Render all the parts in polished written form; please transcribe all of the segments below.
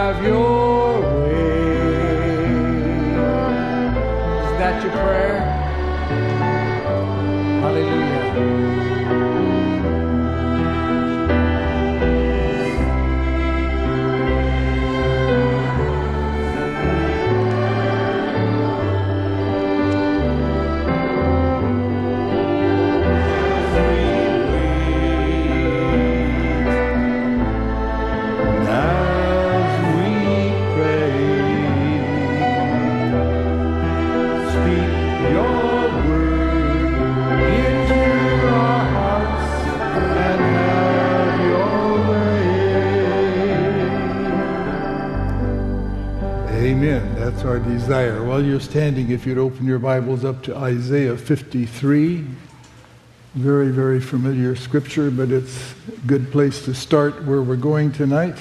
have your way. Is that your prayer? Hallelujah. That's our desire. While you're standing, if you'd open your Bibles up to Isaiah 53. Very, very familiar scripture, but it's a good place to start where we're going tonight.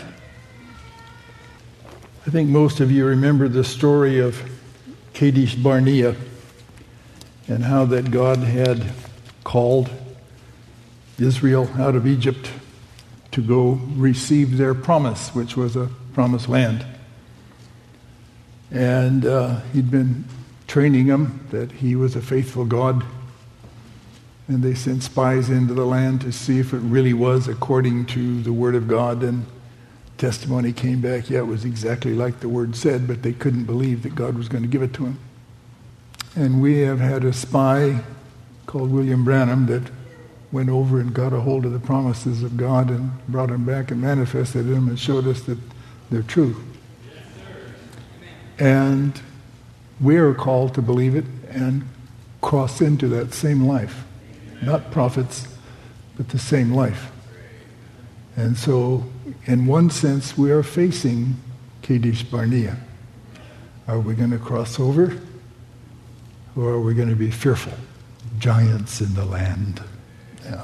I think most of you remember the story of Kadesh Barnea and how that God had called Israel out of Egypt to go receive their promise, which was a promised land. And he'd been training them that he was a faithful God. And they sent spies into the land to see if it really was according to the Word of God. And testimony came back, yeah, it was exactly like the Word said, but they couldn't believe that God was going to give it to them. And we have had a spy called William Branham that went over and got a hold of the promises of God and brought them back and manifested them and showed us that they're true. And we are called to believe it and cross into that same life. Not prophets, but the same life. And so, in one sense, we are facing Kadesh Barnea. Are we going to cross over? Or are we going to be fearful? Giants in the land. Yeah.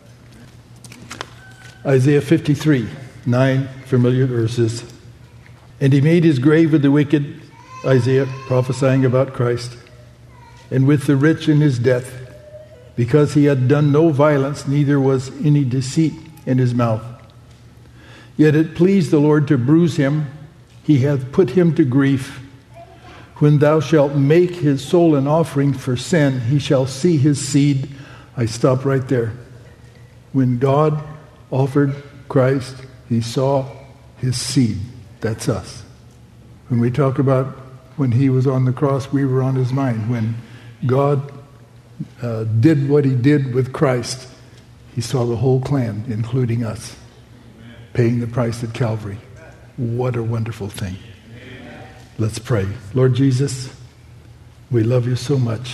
Isaiah 53, 9 familiar verses. And he made his grave with the wicked, Isaiah prophesying about Christ, and with the rich in his death, because he had done no violence, neither was any deceit in his mouth. Yet it pleased the Lord to bruise him. He hath put him to grief. When thou shalt make his soul an offering for sin, he shall see his seed. I stop right there. When God offered Christ, he saw his seed. That's us. When we talk about when he was on the cross, we were on his mind. When God did what he did with Christ, he saw the whole clan, including us, paying the price at Calvary. What a wonderful thing. Let's pray. Lord Jesus, we love you so much.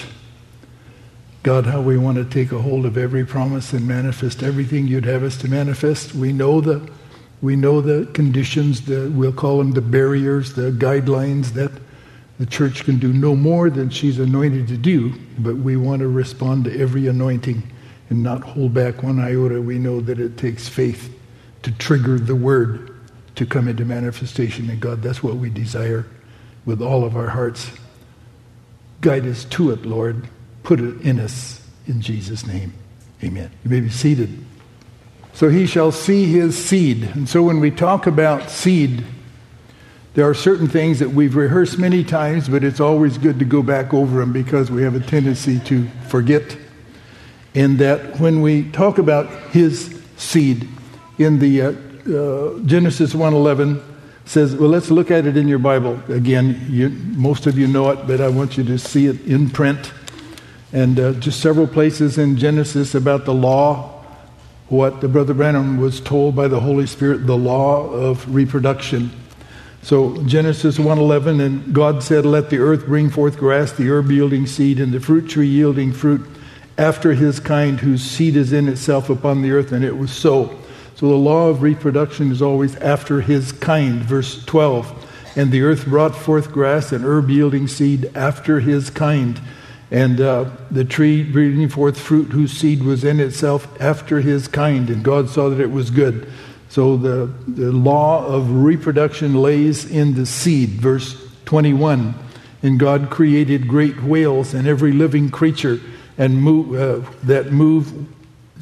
God, how we want to take a hold of every promise and manifest everything you'd have us to manifest. We know the conditions, we'll call them the barriers, the guidelines that the church can do no more than she's anointed to do, but we want to respond to every anointing and not hold back one iota. We know that it takes faith to trigger the word to come into manifestation. And God, that's what we desire with all of our hearts. Guide us to it, Lord. Put it in us in Jesus' name. Amen. You may be seated. So he shall see his seed. And so when we talk about seed, there are certain things that we've rehearsed many times, but it's always good to go back over them because we have a tendency to forget. And that when we talk about his seed, in the Genesis 1:11 says, well, let's look at it in your Bible. Again, most of you know it, but I want you to see it in print. And just several places in Genesis about the law, what the Brother Branham was told by the Holy Spirit, the law of reproduction. So Genesis 1:11, and God said, let the earth bring forth grass, the herb yielding seed, and the fruit tree yielding fruit after his kind, whose seed is in itself upon the earth, and it was so. So the law of reproduction is always after his kind. Verse 12, and the earth brought forth grass and herb yielding seed after his kind. And the tree bringing forth fruit whose seed was in itself after his kind. And God saw that it was good. So the law of reproduction lays in the seed. Verse 21, and God created great whales and every living creature and that move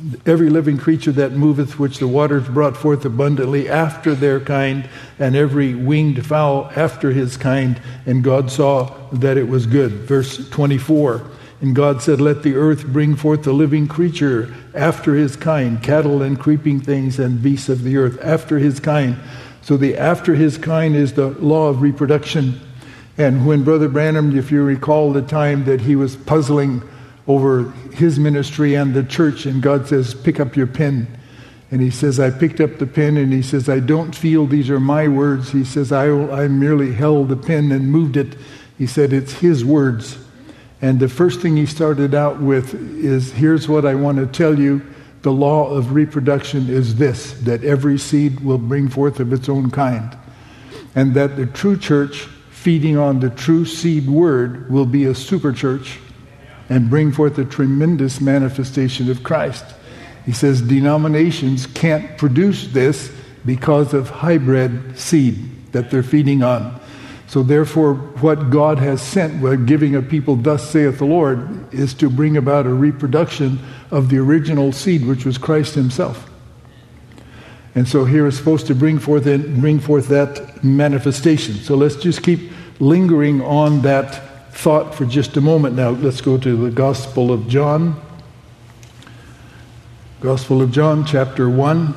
every living creature that moveth, which the waters brought forth abundantly after their kind, and every winged fowl after his kind. And God saw that it was good. Verse 24. And God said, let the earth bring forth a living creature after his kind, cattle and creeping things and beasts of the earth after his kind. So the after his kind is the law of reproduction. And when Brother Branham, if you recall the time that he was puzzling over his ministry and the church, and God says, pick up your pen. And he says, I picked up the pen, and he says, I don't feel these are my words. He says, I merely held the pen and moved it. He said, it's his words. And the first thing he started out with is, here's what I want to tell you. The law of reproduction is this, that every seed will bring forth of its own kind. And that the true church, feeding on the true seed word, will be a super church and bring forth a tremendous manifestation of Christ. He says denominations can't produce this because of hybrid seed that they're feeding on. So therefore, what God has sent, by giving a people, thus saith the Lord, is to bring about a reproduction of the original seed, which was Christ himself. And so here is supposed to bring forth that manifestation. So let's just keep lingering on that thought for just a moment. Now let's go to the Gospel of John. Gospel of John, chapter 1.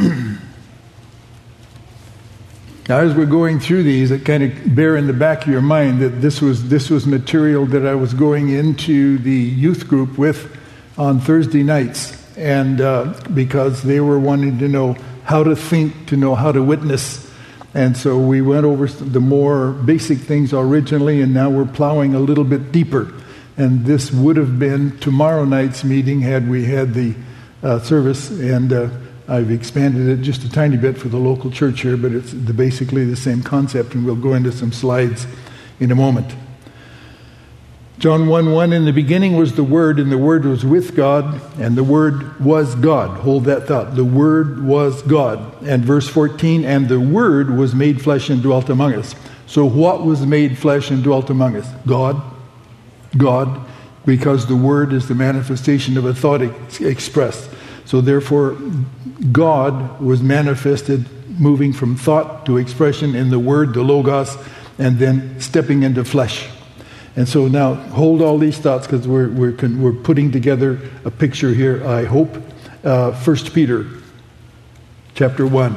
Now, as we're going through these, it kind of bear in the back of your mind that this was material that I was going into the youth group with on Thursday nights, and because they were wanting to know how to think, to know how to witness. And so we went over the more basic things originally, and now we're plowing a little bit deeper. And this would have been tomorrow night's meeting had we had the service, and I've expanded it just a tiny bit for the local church here, but it's basically the same concept, and we'll go into some slides in a moment. John 1:1, in the beginning was the Word, and the Word was with God, and the Word was God. Hold that thought. The Word was God. And verse 14, and the Word was made flesh and dwelt among us. So what was made flesh and dwelt among us? God. God, because the Word is the manifestation of a thought expressed. So therefore, God was manifested, moving from thought to expression in the Word, the Logos, and then stepping into flesh. And so now, hold all these thoughts, because we're putting together a picture here, I hope. 1 Peter, chapter 1.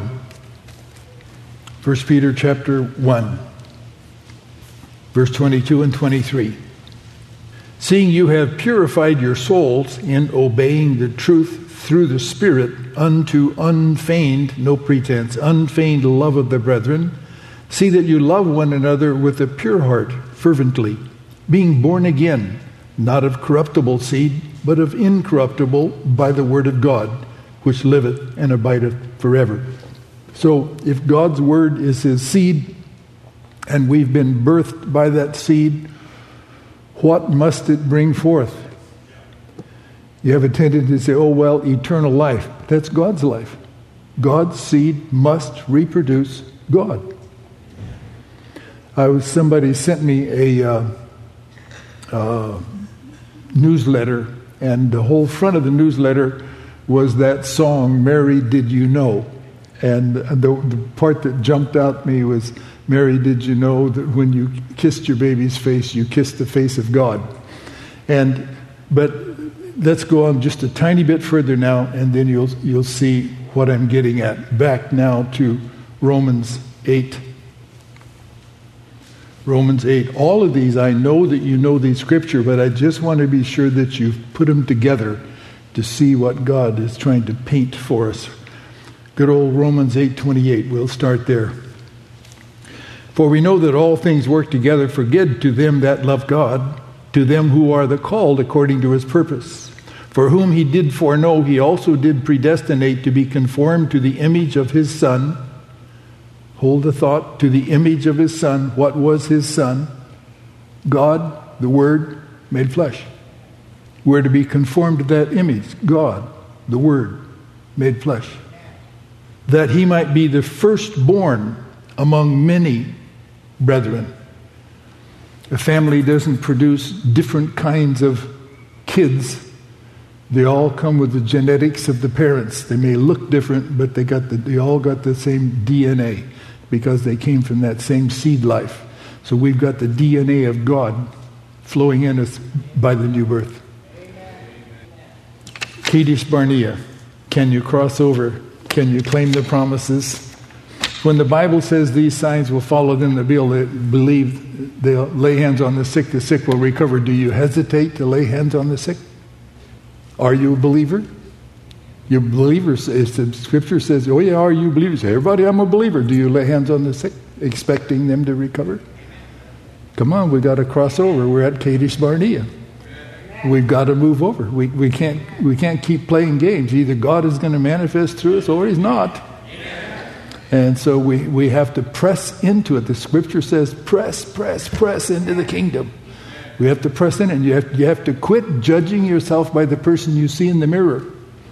1 Peter, chapter 1, verse 22 and 23. Seeing you have purified your souls in obeying the truth through the Spirit unto unfeigned, no pretense, unfeigned love of the brethren, see that you love one another with a pure heart, fervently, being born again, not of corruptible seed, but of incorruptible, by the word of God, which liveth and abideth forever. So if God's word is his seed, and we've been birthed by that seed, what must it bring forth? You have a tendency to say, oh, well, eternal life. That's God's life. God's seed must reproduce God. Somebody sent me a newsletter, and the whole front of the newsletter was that song, Mary, Did You Know? And the part that jumped out at me was, Mary, did you know that when you kissed your baby's face, you kissed the face of God? But let's go on just a tiny bit further now, and then you'll see what I'm getting at. Back now to Romans 8. Romans 8. All of these, I know that you know these scripture, but I just want to be sure that you've put them together to see what God is trying to paint for us. Good old Romans 8:28. We'll start there. For we know that all things work together for good to them that love God, to them who are the called according to his purpose. For whom he did foreknow, he also did predestinate to be conformed to the image of his Son. Hold the thought, to the image of his Son. What was his Son? God, the Word, made flesh. We're to be conformed to that image. God, the Word, made flesh. That he might be the firstborn among many brethren. A family doesn't produce different kinds of kids. They all come with the genetics of the parents. They may look different, but they all got the same DNA because they came from that same seed life. So we've got the DNA of God flowing in us by the new birth. Kadesh Barnea, can you cross over? Can you claim the promises? When the Bible says these signs will follow them that believe, they'll lay hands on the sick will recover. Do you hesitate to lay hands on the sick? Are you a believer? You're believers. If the scripture says, oh yeah, are you believers? Everybody, I'm a believer. Do you lay hands on the sick, expecting them to recover? Come on, we've got to cross over. We're at Kadesh Barnea. We've got to move over. We can't keep playing games. Either God is going to manifest through us or He's not. And so we have to press into it. The scripture says, press into the kingdom. We have to press in, and you have to quit judging yourself by the person you see in the mirror.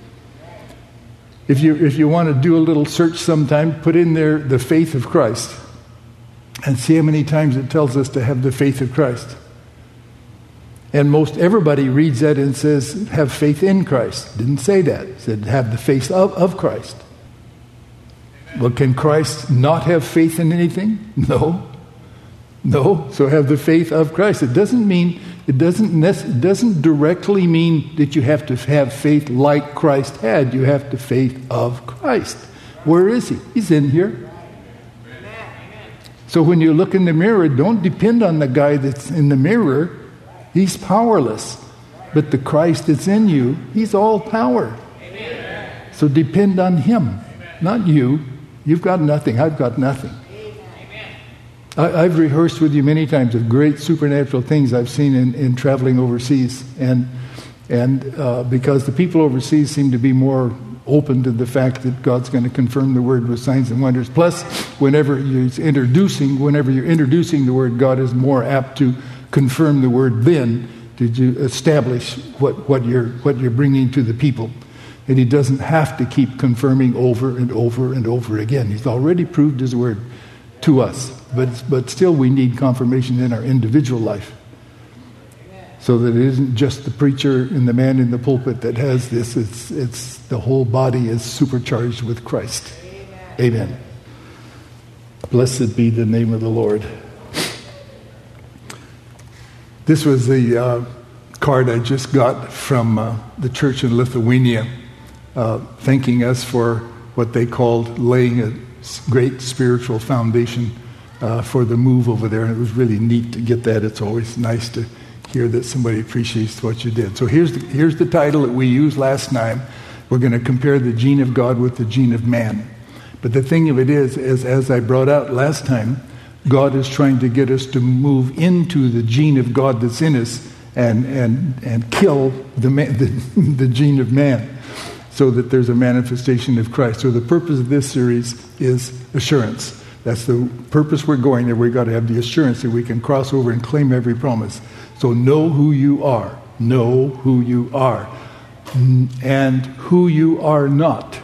If you want to do a little search sometime, put in there the faith of Christ, and see how many times it tells us to have the faith of Christ. And most everybody reads that and says, have faith in Christ. Didn't say that. It said, have the faith of Christ. Well, can Christ not have faith in anything? No. So have the faith of Christ. It doesn't directly mean that you have to have faith like Christ had. You have the faith of Christ. Where is He? He's in here. So when you look in the mirror, don't depend on the guy that's in the mirror. He's powerless. But the Christ that's in you, He's all power. So depend on Him, not you. You've got nothing. I've got nothing. I've rehearsed with you many times of great supernatural things I've seen in traveling overseas. And because the people overseas seem to be more open to the fact that God's going to confirm the word with signs and wonders. Plus, whenever you're introducing the word, God is more apt to confirm the word then to establish what you're bringing to the people. And He doesn't have to keep confirming over and over and over again. He's already proved His word to us. But still we need confirmation in our individual life. So that it isn't just the preacher and the man in the pulpit that has this. It's the whole body is supercharged with Christ. Amen. Blessed be the name of the Lord. This was the card I just got from the church in Lithuania, thanking us for what they called laying a great spiritual foundation for the move over there. And it was really neat to get that. It's always nice to hear that somebody appreciates what you did. So here's the title that we used last time. We're going to compare the gene of God with the gene of man. But the thing of it is as I brought out last time, God is trying to get us to move into the gene of God that's in us and kill the gene of man, so that there's a manifestation of Christ. So the purpose of this series is assurance. That's the purpose we're going there. We've got to have the assurance that we can cross over and claim every promise. So know who you are. Know who you are. And who you are not.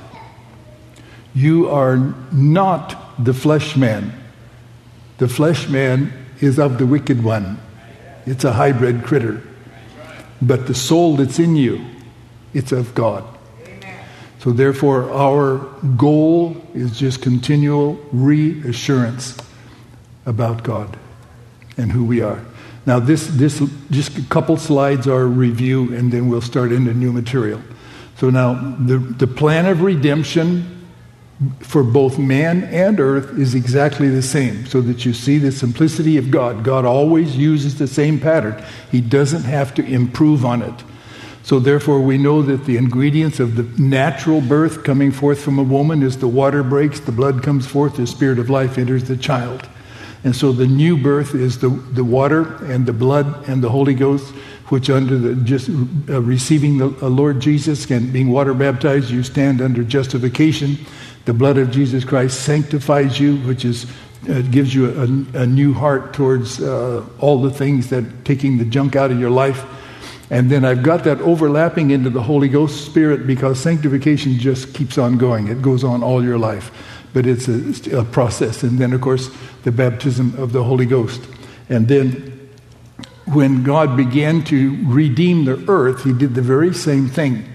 You are not the flesh man. The flesh man is of the wicked one. It's a hybrid critter. But the soul that's in you, it's of God. So therefore, our goal is just continual reassurance about God and who we are. Now, this just a couple slides are review, and then we'll start into new material. So now, the plan of redemption for both man and earth is exactly the same, so that you see the simplicity of God. God always uses the same pattern. He doesn't have to improve on it. So therefore we know that the ingredients of the natural birth coming forth from a woman is the water breaks, the blood comes forth, the spirit of life enters the child. And so the new birth is the water and the blood and the Holy Ghost, which under the receiving the Lord Jesus and being water baptized, you stand under justification. The blood of Jesus Christ sanctifies you, which is gives you a new heart towards all the things that taking the junk out of your life. And then I've got that overlapping into the Holy Ghost Spirit, because sanctification just keeps on going. It goes on all your life. But it's a process. And then, of course, the baptism of the Holy Ghost. And then when God began to redeem the earth, he did the very same thing.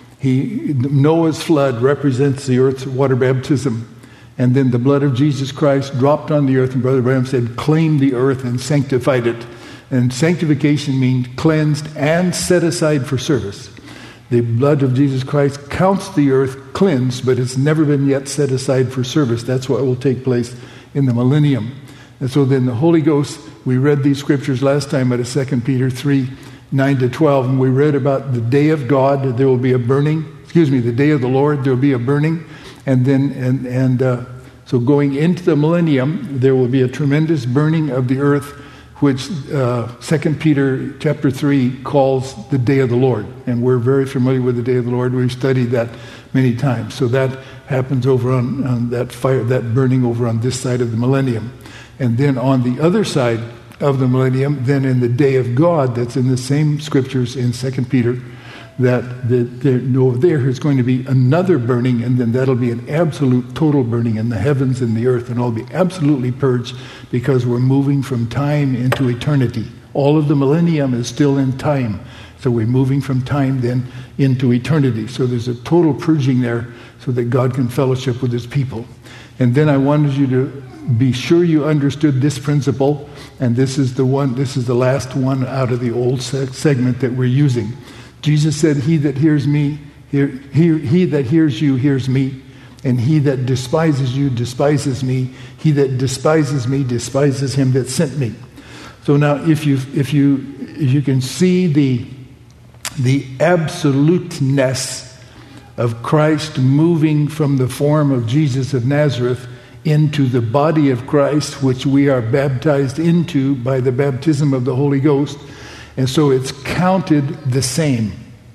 Noah's flood represents the earth's water baptism. And then the blood of Jesus Christ dropped on the earth, and Brother Branham said, claimed the earth and sanctified it. And sanctification means cleansed and set aside for service. The blood of Jesus Christ counts the earth cleansed, but it's never been yet set aside for service. That's what will take place in the millennium. And so then the Holy Ghost, we read these scriptures last time at 2 Peter 3, 9-12, and we read about the day of God, there will be a burning. The day of the Lord, there will be a burning. And then, so going into the millennium, there will be a tremendous burning of the earth, which 2 Peter chapter 3 calls the day of the Lord. And we're very familiar with the day of the Lord. We've studied that many times. So that happens over on that fire, that burning over on this side of the millennium. And then on the other side of the millennium, then in the day of God, that's in the same scriptures in 2 Peter, that over there is going to be another burning, and then that'll be an absolute total burning in the heavens and the earth, and it'll be absolutely purged because we're moving from time into eternity. All of the millennium is still in time, so we're moving from time then into eternity. So there's a total purging there so that God can fellowship with his people. And then I wanted you to be sure you understood this principle, and this is the last one out of the old segment that we're using. Jesus said, he that hears me, he that hears you hears me, and he that despises you despises me. He that despises me despises him that sent me. So now, if you can see the absoluteness of Christ moving from the form of Jesus of Nazareth into the body of Christ, which we are baptized into by the baptism of the Holy Ghost. And so it's counted the same.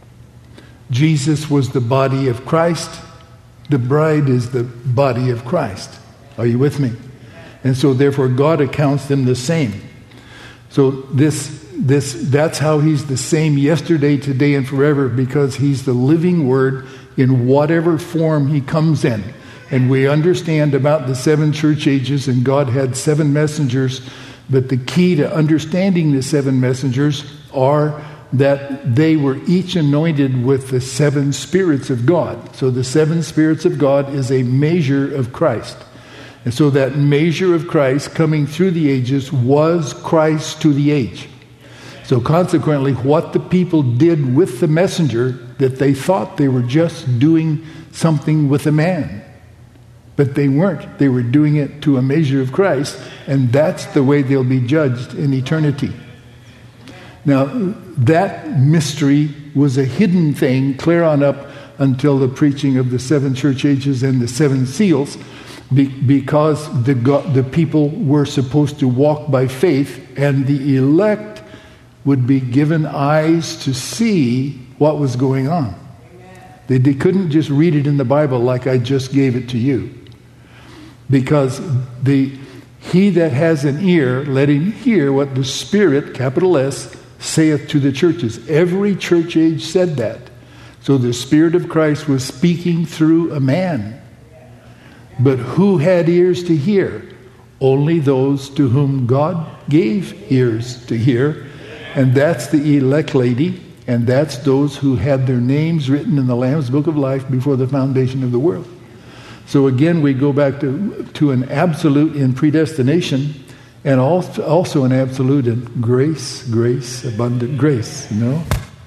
Jesus was the body of Christ. The bride is the body of Christ. Are you with me? And so therefore God accounts them the same. So that's how he's the same yesterday, today, and forever, because he's the living word in whatever form he comes in. And we understand about the 7 church ages, and God had 7 messengers. But the key to understanding the 7 messengers are that they were each anointed with the 7 spirits of God. So the 7 spirits of God is a measure of Christ. And so that measure of Christ coming through the ages was Christ to the age. So consequently, what the people did with the messenger, that they thought they were just doing something with a man. But they weren't. They were doing it to a measure of Christ, and that's the way they'll be judged in eternity. Now, that mystery was a hidden thing clear on up until the preaching of the 7 church ages and the 7 seals, because the people were supposed to walk by faith, and the elect would be given eyes to see what was going on. They couldn't just read it in the Bible like I just gave it to you. Because he that has an ear, let him hear what the Spirit, capital S, saith to the churches. Every church age said that. So the Spirit of Christ was speaking through a man. But who had ears to hear? Only those to whom God gave ears to hear. And that's the elect lady. And that's those who had their names written in the Lamb's Book of Life before the foundation of the world. So again, we go back to an absolute in predestination, and also an absolute in grace, abundant grace, you know?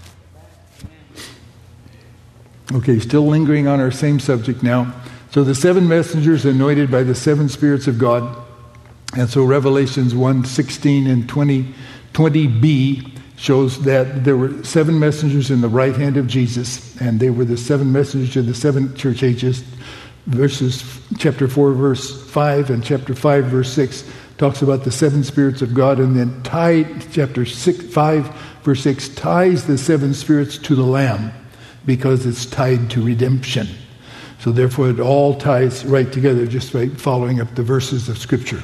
Okay, still lingering on our same subject now. So the 7 messengers anointed by the 7 spirits of God. And so Revelations 1:16 and 20b shows that there were 7 messengers in the right hand of Jesus, and they were the 7 messengers of the 7 church ages. Chapter 4, verse 5, and chapter 5, verse 6 talks about the 7 spirits of God, and then chapter 5, verse 6 ties the 7 spirits to the Lamb because it's tied to redemption. So therefore it all ties right together just by following up the verses of Scripture.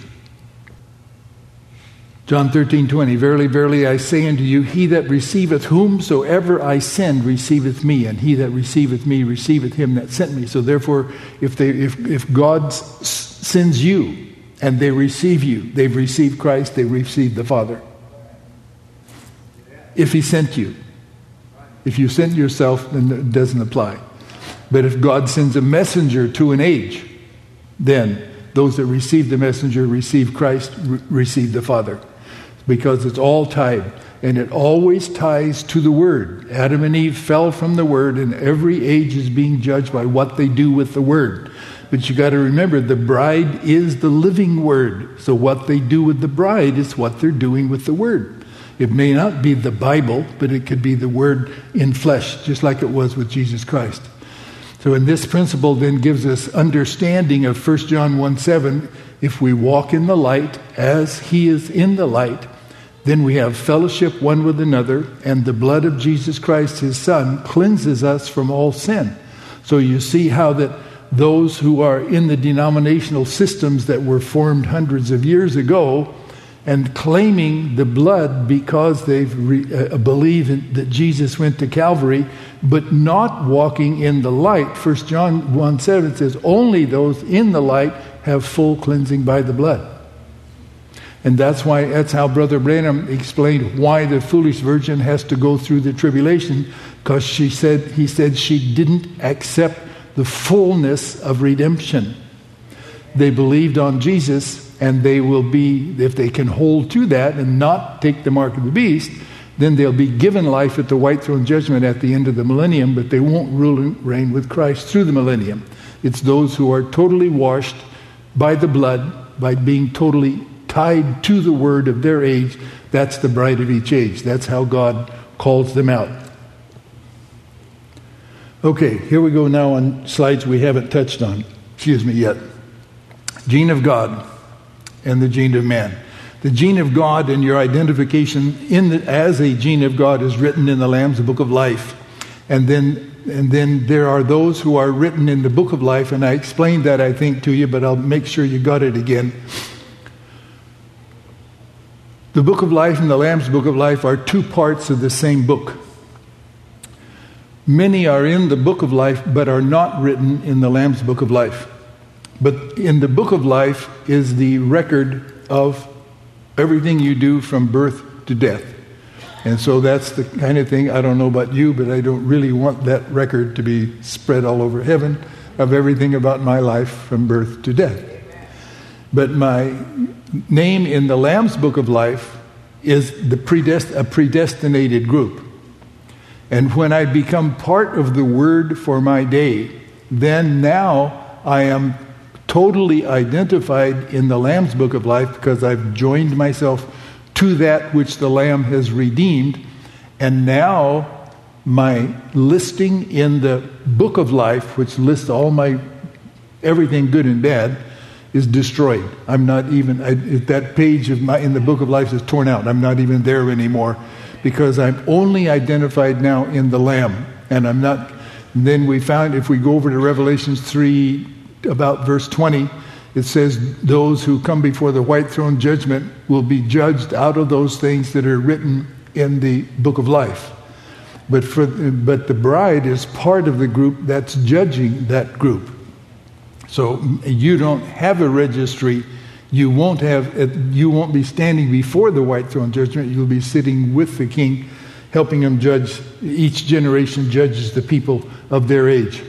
John 13:20, Verily, verily, I say unto you, he that receiveth whomsoever I send receiveth me, and he that receiveth me receiveth him that sent me. So therefore, if God sends you and they receive you, they've received Christ, they received the Father. if he sent you. If you sent yourself, then it doesn't apply. But if God sends a messenger to an age, then those that receive the messenger receive Christ, receive the Father. Because it's all tied. And it always ties to the Word. Adam and Eve fell from the Word, and every age is being judged by what they do with the Word. But you got to remember, the bride is the living Word. So what they do with the bride is what they're doing with the Word. It may not be the Bible, but it could be the Word in flesh, just like it was with Jesus Christ. So in this principle then gives us understanding of 1 John 1:7. If we walk in the light as he is in the light, then we have fellowship one with another, and the blood of Jesus Christ, his Son, cleanses us from all sin. So you see how that those who are in the denominational systems that were formed hundreds of years ago and claiming the blood because they believe that Jesus went to Calvary, but not walking in the light. 1 John 1:7 says, only those in the light have full cleansing by the blood. And that's how Brother Branham explained why the foolish virgin has to go through the tribulation, because he said she didn't accept the fullness of redemption. They believed on Jesus, and they will be, if they can hold to that and not take the mark of the beast, then they'll be given life at the white throne judgment at the end of the millennium, but they won't rule and reign with Christ through the millennium. It's those who are totally washed by the blood, by being totally tied to the word of their age. That's the bride of each age. That's how God calls them out. Okay, here we go now on slides we haven't touched on. Yet. Gene of God and the gene of man. The gene of God and your identification as a gene of God is written in the Lamb's Book of Life. And then there are those who are written in the Book of Life, and I explained that, I think, to you, but I'll make sure you got it again. The Book of Life and the Lamb's Book of Life are two parts of the same book. Many are in the Book of Life, but are not written in the Lamb's Book of Life. But in the Book of Life is the record of everything you do from birth to death. And so that's the kind of thing, I don't know about you, but I don't really want that record to be spread all over heaven of everything about my life from birth to death. But my name in the Lamb's Book of Life is a predestinated group. And when I become part of the Word for my day, then now I am totally identified in the Lamb's Book of Life because I've joined myself to that which the Lamb has redeemed. And now my listing in the Book of Life, which lists all my everything good and bad, is destroyed. I'm not even, that page in the Book of Life is torn out. I'm not even there anymore because I'm only identified now in the Lamb. And I'm not, then we found, if we go over to Revelations 3, about verse 20, it says those who come before the white throne judgment will be judged out of those things that are written in the Book of Life. But the bride is part of the group that's judging that group. So you don't have a registry. You won't be standing before the white throne judgment. You'll be sitting with the king, helping him judge. Each generation judges the people of their age.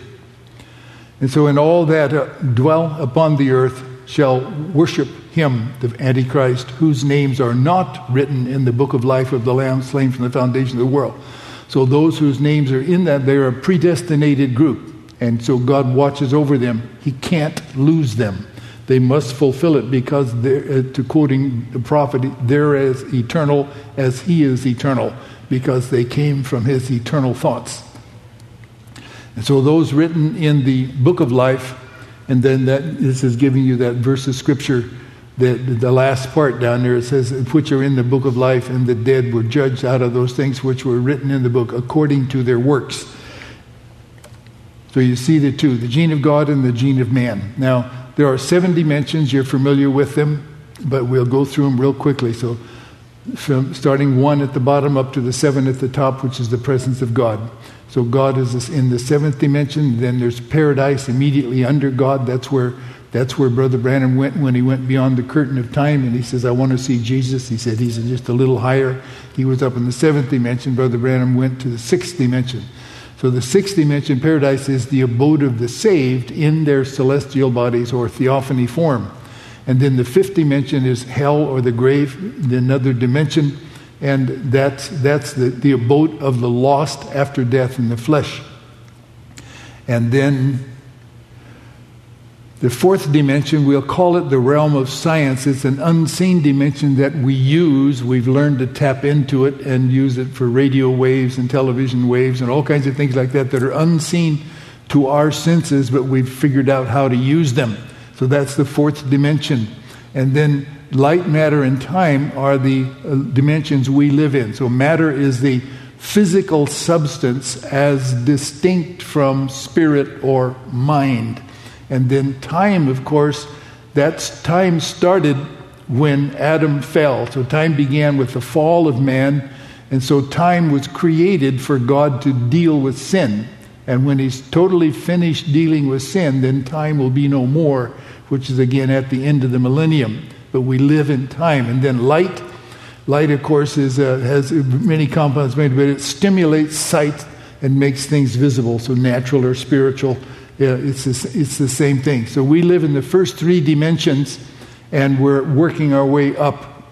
And so in all that dwell upon the earth shall worship him, the Antichrist, whose names are not written in the Book of Life of the Lamb slain from the foundation of the world. So those whose names are in that, they're a predestinated group. And so God watches over them. He can't lose them. They must fulfill it because, to quoting the prophet, they're as eternal as he is eternal because they came from his eternal thoughts. And so those written in the Book of Life, and then this is giving you that verse of Scripture, the last part down there, it says, which are in the Book of Life, and the dead were judged out of those things which were written in the book according to their works. So you see the two, the gene of God and the gene of man. Now, there are 7 dimensions. You're familiar with them, but we'll go through them real quickly. So from starting 1 at the bottom up to the 7 at the top, which is the presence of God. So God is in the 7th dimension. Then there's paradise immediately under God. That's where That's where Brother Branham went when he went beyond the curtain of time, and he says, I want to see Jesus. He said he's just a little higher. He was up in the 7th dimension. Brother Branham went to the 6th dimension. So the 6th dimension, paradise, is the abode of the saved in their celestial bodies or theophany form. And then the 5th dimension is hell or the grave, another dimension, and that's the abode of the lost after death in the flesh. And then the 4th dimension, we'll call it the realm of science. It's an unseen dimension that we use. We've learned to tap into it and use it for radio waves and television waves and all kinds of things like that are unseen to our senses, but we've figured out how to use them. So that's the 4th dimension. And then light, matter, and time are the dimensions we live in. So matter is the physical substance as distinct from spirit or mind. And then time, of course, time started when Adam fell. So time began with the fall of man. And so time was created for God to deal with sin. And when he's totally finished dealing with sin, then time will be no more, which is again at the end of the millennium. But we live in time. And then light, of course, has many compounds made, but it stimulates sight and makes things visible. So natural or spiritual. Yeah, it's the same thing. So we live in the first 3 dimensions, and we're working our way up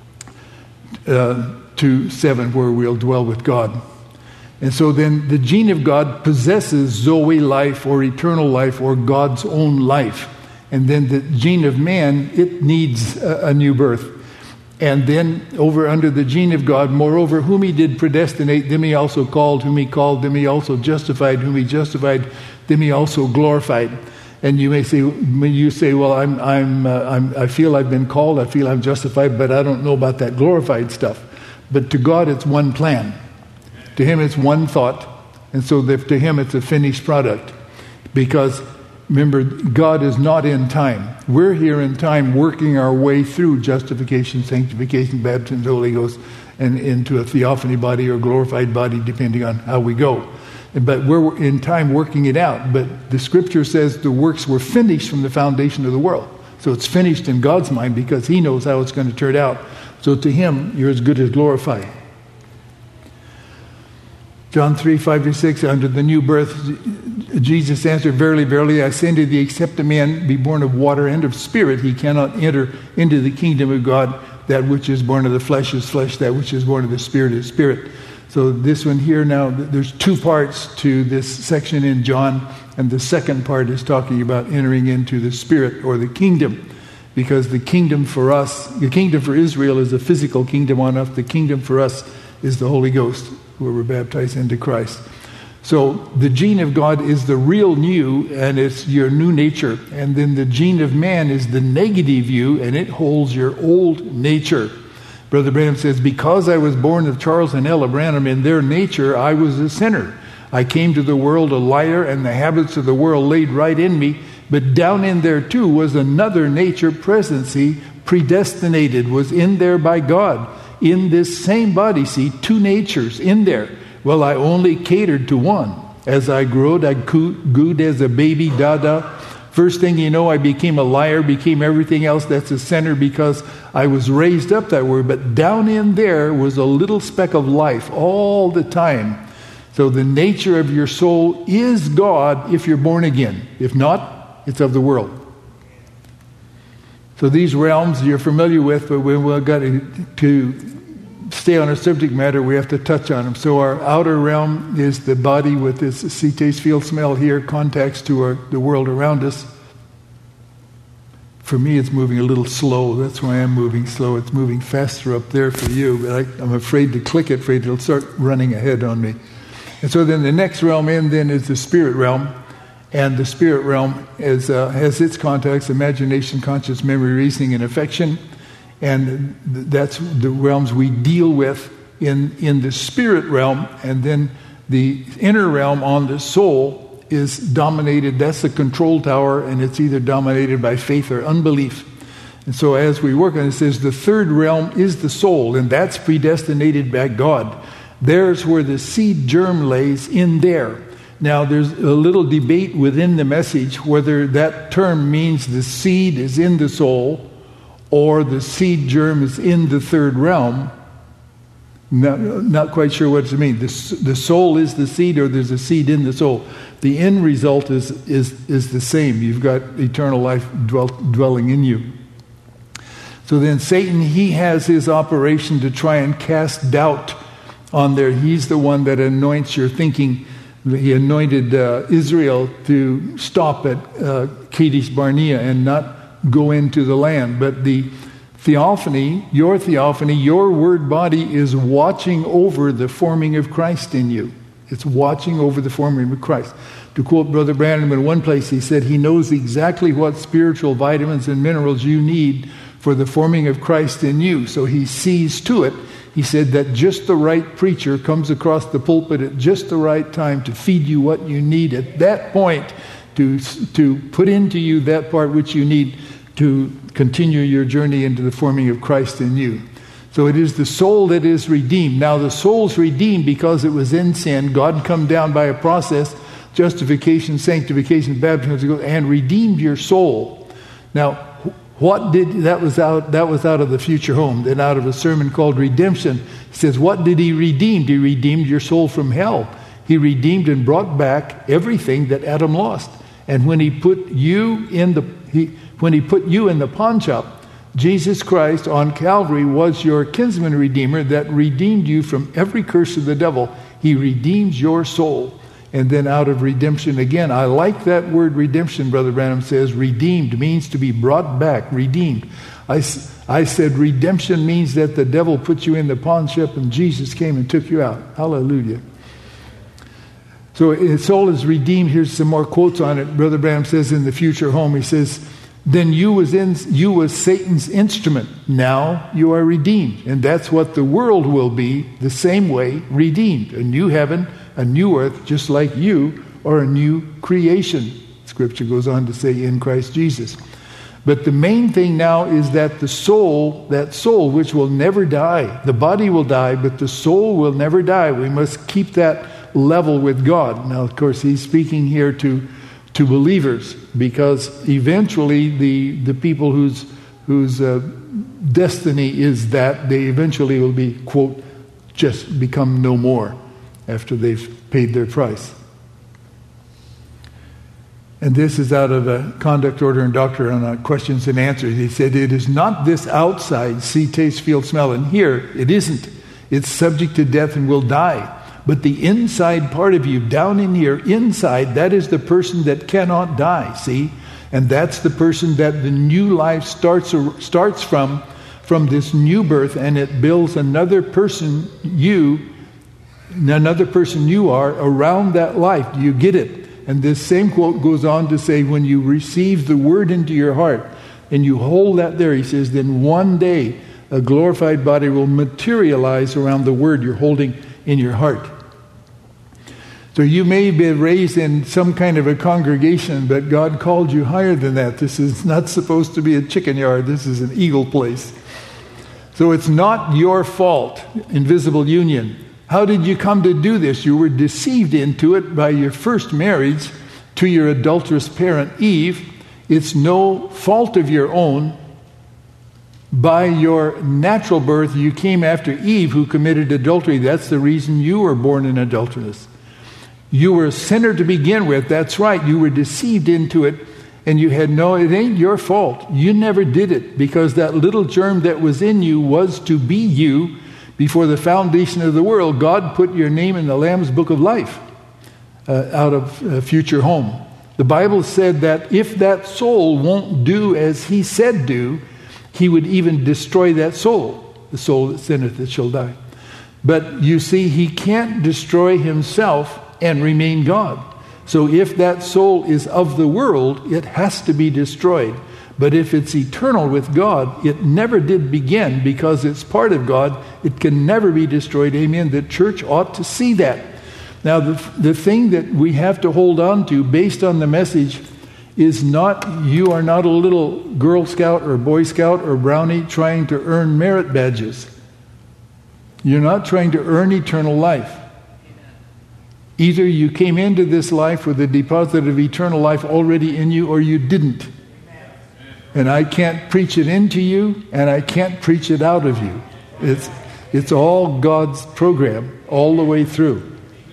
to 7, where we'll dwell with God. And so then the gene of God possesses Zoe life or eternal life or God's own life. And then the gene of man, it needs a new birth. And then over under the gene of God, moreover, whom he did predestinate, them he also called, whom he called, them he also justified, whom he justified, them he also glorified. And you may say, when you say, well, I feel I've been called, I feel I'm justified, but I don't know about that glorified stuff. But to God, it's one plan. To him, it's one thought. And so to him, it's a finished product. Because remember, God is not in time. We're here in time working our way through justification, sanctification, baptism, Holy Ghost, and into a theophany body or glorified body, depending on how we go. But we're in time working it out. But the scripture says the works were finished from the foundation of the world. So it's finished in God's mind because he knows how it's going to turn out. So to him, you're as good as glorified. John 3:5-6, under the new birth, Jesus answered, verily, verily, I say unto thee, except a man be born of water and of spirit, he cannot enter into the kingdom of God. That which is born of the flesh is flesh, that which is born of the spirit is spirit. So this one here now, there's 2 parts to this section in John, and the second part is talking about entering into the spirit or the kingdom. Because the kingdom for us, the kingdom for Israel is a physical kingdom on earth. The kingdom for us is the Holy Ghost, where we're baptized into Christ. So the gene of God is the real new, and it's your new nature. And then the gene of man is the negative you, and it holds your old nature. Brother Branham says, because I was born of Charles and Ella Branham, in their nature I was a sinner. I came to the world a liar, and the habits of the world laid right in me. But down in there too was another nature, presency, predestinated, was in there by God. In this same body, see, 2 natures in there. Well, I only catered to one. As I growed, I gooed as a baby, dada. First thing you know, I became a liar, became everything else that's a sinner because I was raised up that way. But down in there was a little speck of life all the time. So the nature of your soul is God if you're born again. If not, it's of the world. So these realms you're familiar with, but we've got to stay on our subject matter, we have to touch on them. So our outer realm is the body with this see, taste, feel, smell, hear, contacts to the world around us. For me, it's moving a little slow. That's why I'm moving slow. It's moving faster up there for you, but I'm afraid to click it, afraid it'll start running ahead on me. And so then the next realm in then is the spirit realm. And the spirit realm has its contacts, imagination, conscious, memory, reasoning, and affection. And that's the realms we deal with in the spirit realm. And then the inner realm on the soul is dominated. That's the control tower, and it's either dominated by faith or unbelief. And so as we work on it, it says the third realm is the soul, and that's predestinated by God. There's where the seed germ lays in there. Now, there's a little debate within the message whether that term means the seed is in the soul or the seed germ is in the third realm. Not quite sure what it means. The soul is the seed, or there's a seed in the soul. The end result is the same. You've got eternal life dwelling in you. So then Satan, he has his operation to try and cast doubt on there. He's the one that anoints your thinking. He anointed Israel to stop at Kadesh Barnea and not go into the land. But the theophany, your word body is watching over the forming of Christ in you. It's watching over the forming of Christ. To quote Brother Branham in one place, he said he knows exactly what spiritual vitamins and minerals you need for the forming of Christ in you. So he sees to it. He said that just the right preacher comes across the pulpit at just the right time to feed you what you need at that point, to put into you that part which you need to continue your journey into the forming of Christ in you. So it is the soul that is redeemed. Now the soul's redeemed because it was in sin. God come down by a process, justification, sanctification, baptism, and redeemed your soul. Now, that was out of the future home, then out of a sermon called Redemption. He says, what did he redeem? He redeemed your soul from hell. He redeemed and brought back everything that Adam lost. And when he put you in the pawn shop, Jesus Christ on Calvary was your kinsman redeemer that redeemed you from every curse of the devil. He redeems your soul. And then out of redemption again. I like that word redemption, Brother Branham says. Redeemed means to be brought back, redeemed. I said redemption means that the devil put you in the pawn shop and Jesus came and took you out. Hallelujah. So his soul is redeemed. Here's some more quotes on it. Brother Branham says in the future home, he says, then you was Satan's instrument. Now you are redeemed. And that's what the world will be, the same way, redeemed. A new heaven, a new earth, just like you are a new creation. Scripture goes on to say in Christ Jesus. But the main thing now is that the soul, that soul which will never die, the body will die, but the soul will never die. We must keep that level with God. Now, of course, he's speaking here to believers, because eventually the people whose destiny is that they eventually will be, quote, just become no more after they've paid their price. And this is out of a Conduct, Order, and Doctrine on Questions and Answers. He said, it is not this outside, see, taste, feel, smell, and hear. It isn't. It's subject to death and will die. But the inside part of you, down in here, inside, that is the person that cannot die, see? And that's the person that the new life starts from this new birth, and it builds another person you are around that life. Do you get it? And this same quote goes on to say, when you receive the word into your heart, and you hold that there, he says, then one day a glorified body will materialize around the word you're holding in your heart. So you may be raised in some kind of a congregation, but God called you higher than that. This is not supposed to be a chicken yard. This is an eagle place. So it's not your fault, invisible union. How did you come to do this? You were deceived into it by your first marriage to your adulterous parent, Eve. It's no fault of your own. By your natural birth, you came after Eve, who committed adultery. That's the reason you were born an adulteress. You were a sinner to begin with. That's right. You were deceived into it, and you had it ain't your fault. You never did it, because that little germ that was in you was to be you. Before the foundation of the world, God put your name in the Lamb's Book of Life out of future home. The Bible said that if that soul won't do as he said do, he would even destroy that soul. The soul that sinneth, it shall die. But you see, he can't destroy himself and remain God. So if that soul is of the world, it has to be destroyed. But if it's eternal with God, it never did begin, because it's part of God. It can never be destroyed. Amen. The church ought to see that. Now, the thing that we have to hold on to based on the message is not, you are not a little Girl Scout or Boy Scout or Brownie trying to earn merit badges. You're not trying to earn eternal life. Either you came into this life with a deposit of eternal life already in you, or you didn't. And I can't preach it into you, and I can't preach it out of you. It's all God's program all the way through.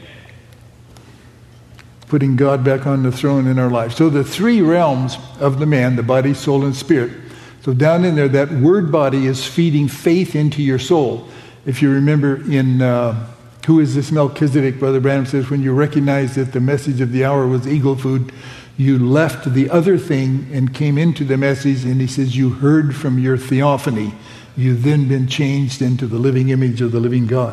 Putting God back on the throne in our life. So the three realms of the man, the body, soul, and spirit. So down in there, that word body is feeding faith into your soul. If you remember in Who is This Melchizedek, Brother Branham says, when you recognize that the message of the hour was eagle food, you left the other thing and came into the message, and he says you heard from your theophany. You've then been changed into the living image of the living God.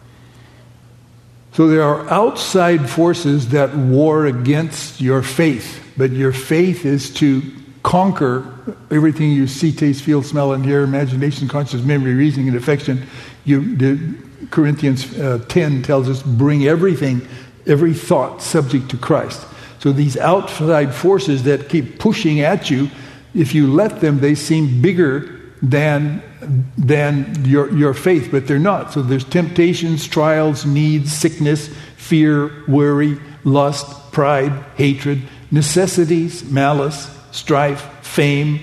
So there are outside forces that war against your faith, but your faith is to conquer everything you see, taste, feel, smell, and hear, imagination, conscience, memory, reasoning, and affection. Corinthians 10 tells us, bring every thought subject to Christ. So these outside forces that keep pushing at you, if you let them, they seem bigger than your faith, but they're not. So there's temptations, trials, needs, sickness, fear, worry, lust, pride, hatred, necessities, malice, strife, fame.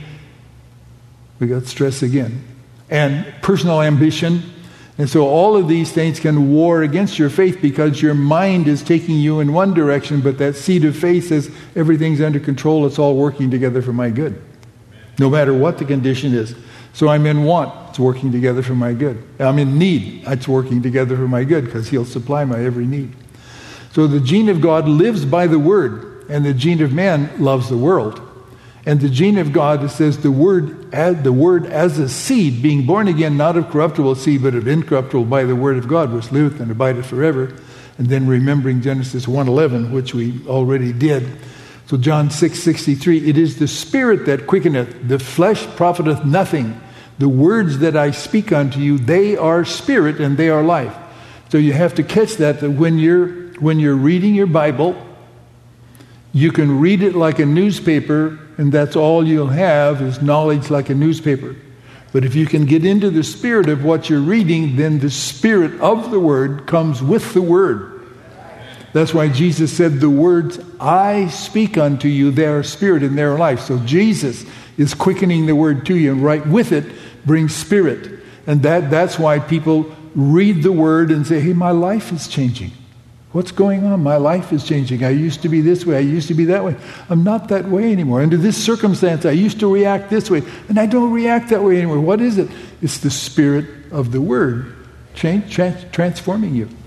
We got stress again. And personal ambition. And so all of these things can war against your faith because your mind is taking you in one direction, but that seed of faith says everything's under control, it's all working together for my good. No matter what the condition is. So I'm in want, it's working together for my good. I'm in need, it's working together for my good because he'll supply my every need. So the gene of God lives by the word, and the gene of man loves the world. And the gene of God, it says the word as a seed, being born again, not of corruptible seed, but of incorruptible by the word of God, which liveth and abideth forever. And then remembering Genesis 1:11, which we already did. So John 6:63, it is the spirit that quickeneth, the flesh profiteth nothing. The words that I speak unto you, they are spirit and they are life. So you have to catch that when you're reading your Bible, you can read it like a newspaper, and that's all you'll have is knowledge like a newspaper. But if you can get into the spirit of what you're reading, then the spirit of the word comes with the word. That's why Jesus said, the words I speak unto you, they are spirit and they are life. So Jesus is quickening the word to you, and right with it brings spirit. And that's why people read the word and say, hey, my life is changing. What's going on? My life is changing. I used to be this way. I used to be that way. I'm not that way anymore. Under this circumstance, I used to react this way, and I don't react that way anymore. What is it? It's the spirit of the word transforming you.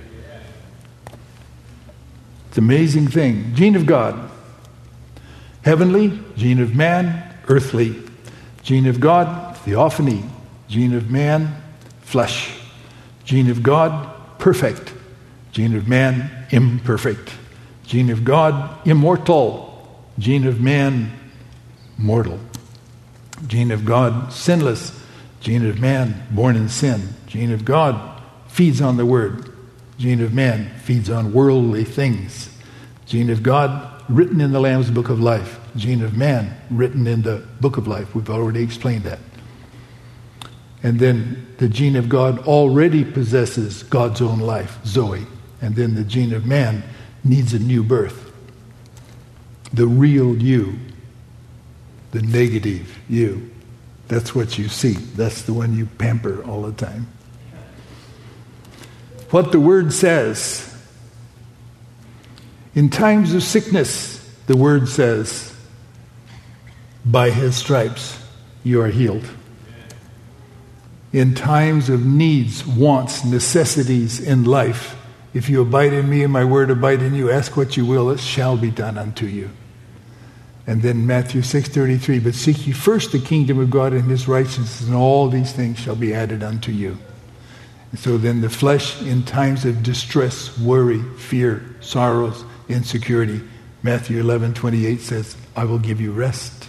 It's an amazing thing. Gene of God. Heavenly, gene of man, earthly. Gene of God, theophany. Gene of man, flesh. Gene of God, perfect. Gene of man, imperfect. Gene of God, immortal. Gene of man, mortal. Gene of God, sinless. Gene of man, born in sin. Gene of God feeds on the word. Gene of man feeds on worldly things. Gene of God, written in the Lamb's book of life. Gene of man, written in the book of life. We've already explained that. And then the gene of God already possesses God's own life, Zoe. And then the gene of man needs a new birth. The real you. The negative you. That's what you see. That's the one you pamper all the time. What the word says. In times of sickness, the word says, by his stripes you are healed. In times of needs, wants, necessities in life, if you abide in me and my word abide in you, ask what you will, it shall be done unto you. And then Matthew 6:33, but seek ye first the kingdom of God and his righteousness, and all these things shall be added unto you. And so then the flesh in times of distress, worry, fear, sorrows, insecurity, Matthew 11:28 says, I will give you rest.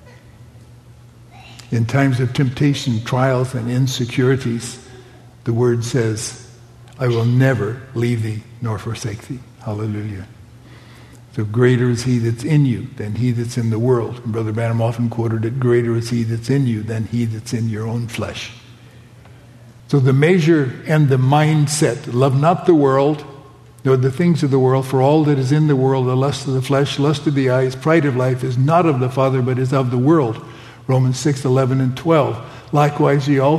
In times of temptation, trials, and insecurities, the word says, I will never leave thee nor forsake thee. Hallelujah. So greater is he that's in you than he that's in the world. And Brother Branham often quoted it, greater is he that's in you than he that's in your own flesh. So the measure and the mindset, love not the world, nor the things of the world, for all that is in the world, the lust of the flesh, lust of the eyes, pride of life, is not of the Father, but is of the world. Romans 6:11 and 12. Likewise, I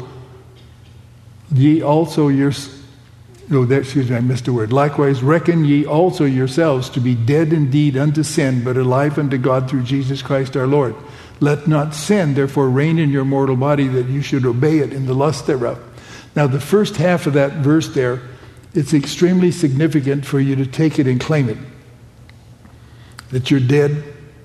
missed a word. Likewise, reckon ye also yourselves to be dead indeed unto sin, but alive unto God through Jesus Christ our Lord. Let not sin, therefore, reign in your mortal body, that you should obey it in the lust thereof. Now, the first half of that verse there, it's extremely significant for you to take it and claim it. That you're dead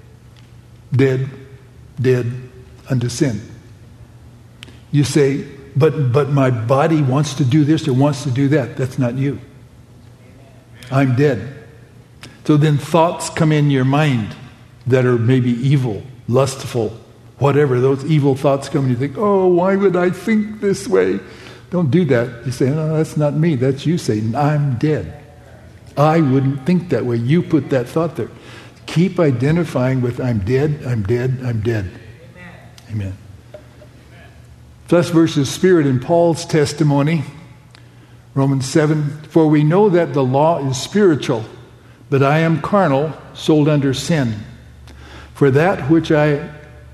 unto sin. You say, but my body wants to do this or wants to do that. That's not you. I'm dead. So then thoughts come in your mind that are maybe evil, lustful, whatever. Those evil thoughts come and you think, oh, why would I think this way? Don't do that. You say, no, that's not me. That's you saying, I'm dead. I wouldn't think that way. You put that thought there. Keep identifying with I'm dead, I'm dead, I'm dead. Amen. Flesh versus spirit in Paul's testimony, Romans 7, for we know that the law is spiritual, but I am carnal, sold under sin. For that which I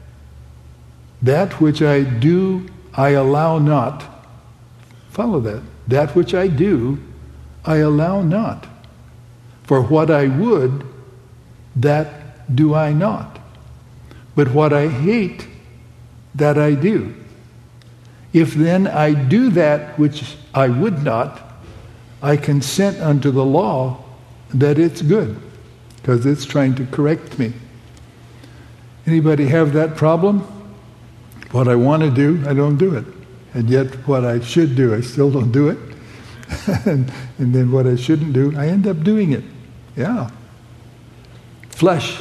do, I allow not. Follow that. That which I do, I allow not. For what I would, that do I not. But what I hate, that I do. If then I do that which I would not, I consent unto the law that it's good, because it's trying to correct me. Anybody have that problem? What I want to do, I don't do it. And yet what I should do, I still don't do it. and then what I shouldn't do, I end up doing it. Yeah. Flesh.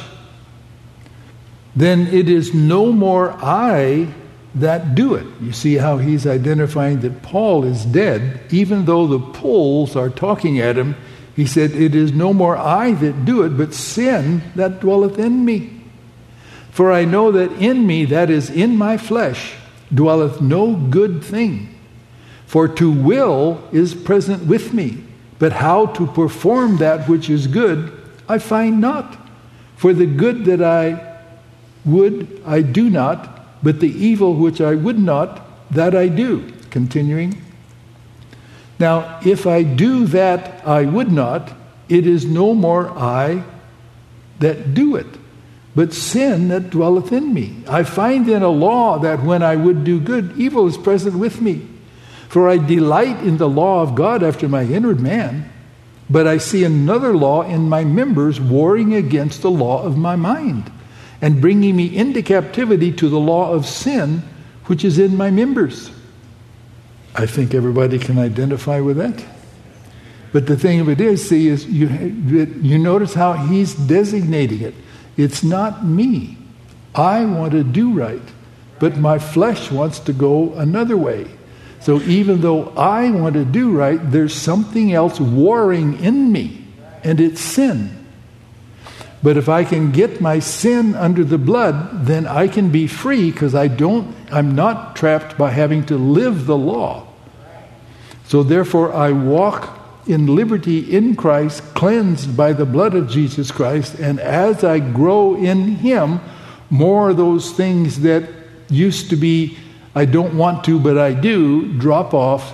Then it is no more I that do it. You see how he's identifying that Paul is dead, even though the Poles are talking at him. He said, it is no more I that do it, but sin that dwelleth in me. For I know that in me, that is in my flesh, dwelleth no good thing. For to will is present with me, but how to perform that which is good, I find not. For the good that I would, I do not, but the evil which I would not, that I do. Continuing. Now, if I do that I would not, it is no more I that do it, but sin that dwelleth in me. I find in a law that when I would do good, evil is present with me. For I delight in the law of God after my inward man, but I see another law in my members warring against the law of my mind, and bringing me into captivity to the law of sin, which is in my members. I think everybody can identify with that. But the thing of it is, see, is you notice how he's designating it. It's not me. I want to do right, but my flesh wants to go another way. So even though I want to do right, there's something else warring in me, and it's sin. But if I can get my sin under the blood, then I can be free, because I'm not trapped by having to live the law. So therefore I walk in liberty in Christ, cleansed by the blood of Jesus Christ, and as I grow in Him, more of those things that used to be I don't want to, but I do, drop off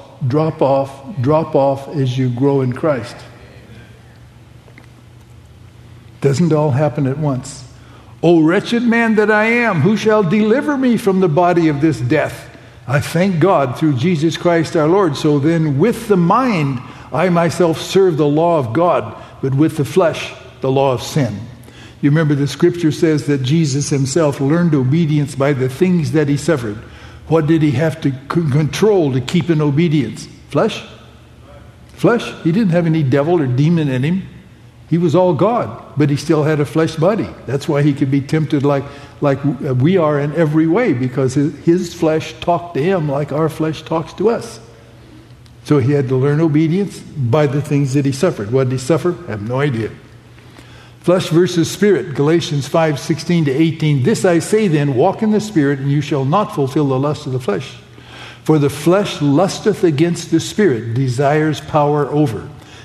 as you grow in Christ. Doesn't all happen at once. O wretched man that I am, who shall deliver me from the body of this death? I thank God through Jesus Christ our Lord. So then with the mind, I myself serve the law of God, but with the flesh, the law of sin. You remember the scripture says that Jesus himself learned obedience by the things that he suffered. What did he have to control to keep in obedience? Flesh? Flesh. He didn't have any devil or demon in him. He was all God, but he still had a flesh body. That's why he could be tempted like we are in every way, because his flesh talked to him like our flesh talks to us. So he had to learn obedience by the things that he suffered. What did he suffer? I have no idea. Flesh versus spirit, Galatians 5:16-18. This I say then, walk in the spirit, and you shall not fulfill the lust of the flesh. For the flesh lusteth against the spirit, desires power over.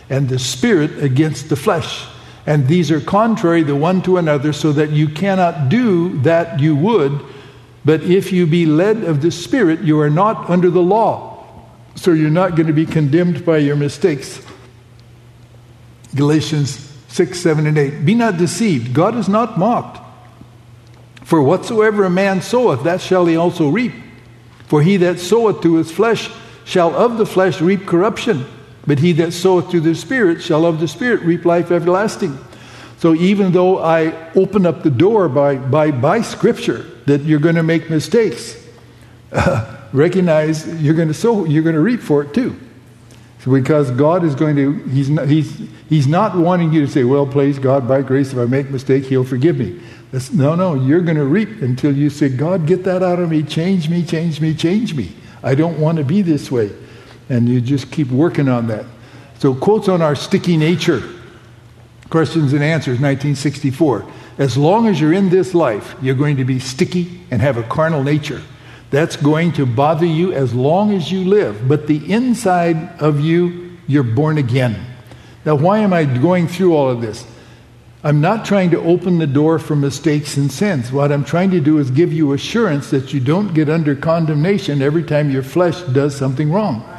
and the Spirit against the flesh. And these are contrary the one to another, so that you cannot do that you would. But if you be led of the Spirit, you are not under the law. So you're not going to be condemned by your mistakes. Galatians 6, 7, and 8. Be not deceived. God is not mocked. For whatsoever a man soweth, that shall he also reap. For he that soweth to his flesh shall of the flesh reap corruption. But he that soweth to the Spirit shall of the Spirit reap life everlasting. So even though I open up the door by Scripture that you're going to make mistakes, recognize you're going to sow, you're going to reap for it too. So because God is going to, He's not wanting you to say, well, please God, by grace, if I make a mistake, He'll forgive me. No, you're going to reap until you say, God, get that out of me, change me, change me, change me. I don't want to be this way. And you just keep working on that. So quotes on our sticky nature. Questions and Answers, 1964. As long as you're in this life, you're going to be sticky and have a carnal nature. That's going to bother you as long as you live. But the inside of you, you're born again. Now, why am I going through all of this? I'm not trying to open the door for mistakes and sins. What I'm trying to do is give you assurance that you don't get under condemnation every time your flesh does something wrong.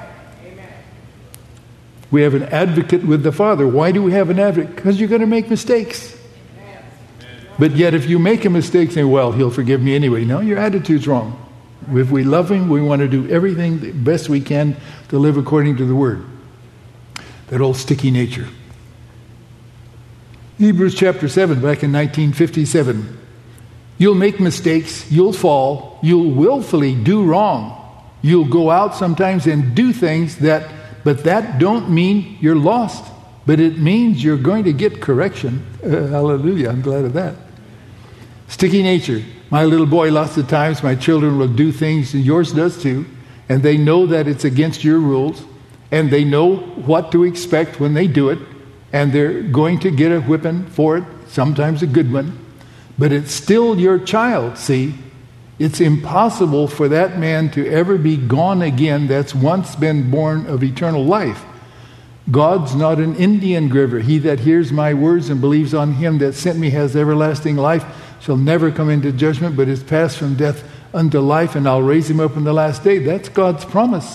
We have an advocate with the Father. Why do we have an advocate? Because you're going to make mistakes. But yet if you make a mistake, say, well, He'll forgive me anyway. No, your attitude's wrong. If we love Him, we want to do everything the best we can to live according to the Word. That old sticky nature. Hebrews chapter 7, back in 1957. You'll make mistakes, you'll fall, you'll willfully do wrong. You'll go out sometimes and do things but that don't mean you're lost. But it means you're going to get correction. Hallelujah, I'm glad of that. Sticky nature. My little boy, lots of times my children will do things, and yours does too, and they know that it's against your rules, and they know what to expect when they do it, and they're going to get a whipping for it, sometimes a good one. But it's still your child, see? It's impossible for that man to ever be gone again that's once been born of eternal life. God's not an Indian giver. He that hears my words and believes on Him that sent me has everlasting life, shall never come into judgment, but is passed from death unto life, and I'll raise him up in the last day. That's God's promise.